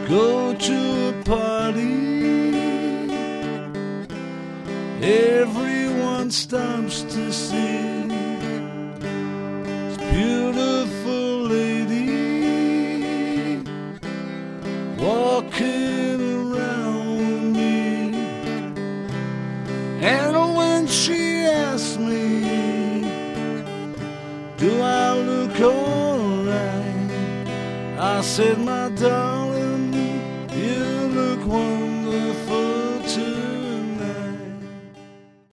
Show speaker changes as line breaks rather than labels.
go to a party, everyone stops to see this beautiful lady walking around with me. And when she asked me, do I look alright, I said, my darling, you look wonderful.